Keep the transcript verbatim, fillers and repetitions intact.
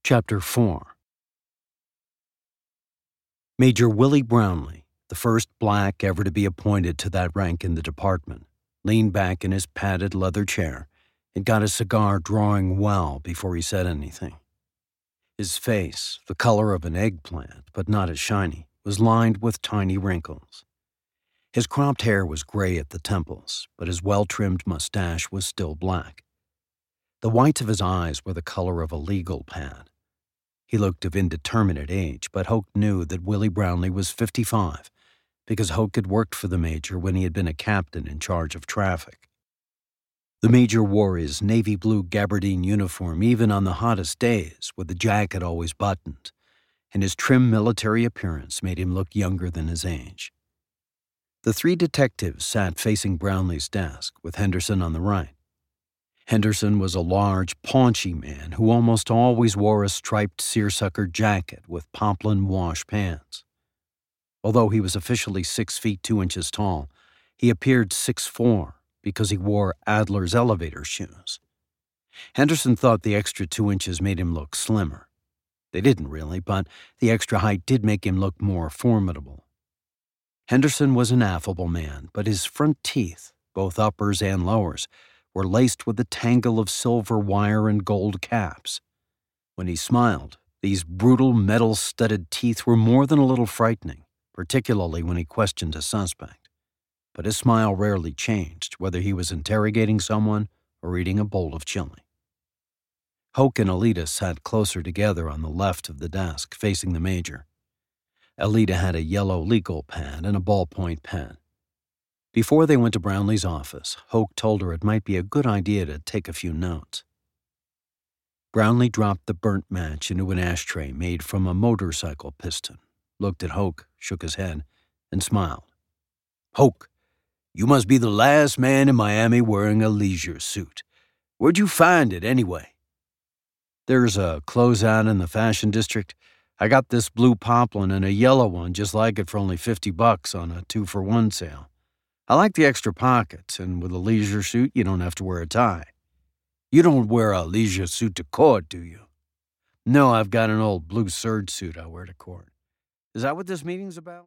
Chapter four. Major Willie Brownlee, the first black ever to be appointed to that rank in the department, leaned back in his padded leather chair and got his cigar drawing well before he said anything. His face, the color of an eggplant but not as shiny, was lined with tiny wrinkles. His cropped hair was gray at the temples, but his well-trimmed mustache was still black. The whites of his eyes were the color of a legal pad. He looked of indeterminate age, but Hoke knew that Willie Brownlee was fifty-five because Hoke had worked for the major when he had been a captain in charge of traffic. The major wore his navy blue gabardine uniform even on the hottest days, with the jacket always buttoned, and his trim military appearance made him look younger than his age. The three detectives sat facing Brownlee's desk, with Henderson on the right. Henderson was a large, paunchy man who almost always wore a striped seersucker jacket with poplin wash pants. Although he was officially six feet two inches tall, he appeared six foot four because he wore Adler's elevator shoes. Henderson thought the extra two inches made him look slimmer. They didn't really, but the extra height did make him look more formidable. Henderson was an affable man, but his front teeth, both uppers and lowers, were laced with a tangle of silver wire and gold caps. When he smiled, these brutal metal-studded teeth were more than a little frightening, particularly when he questioned a suspect. But his smile rarely changed, whether he was interrogating someone or eating a bowl of chili. Hoke and Alida sat closer together on the left of the desk, facing the major. Alida had a yellow legal pad and a ballpoint pen. Before they went to Brownlee's office, Hoke told her it might be a good idea to take a few notes. Brownlee dropped the burnt match into an ashtray made from a motorcycle piston, looked at Hoke, shook his head, and smiled. "Hoke, you must be the last man in Miami wearing a leisure suit. Where'd you find it, anyway?" "There's a closeout in the Fashion District. I got this blue poplin and a yellow one just like it for only fifty bucks on a two-for-one sale. I like the extra pockets, and with a leisure suit, you don't have to wear a tie." "You don't wear a leisure suit to court, do you?" "No, I've got an old blue serge suit I wear to court. Is that what this meeting's about?"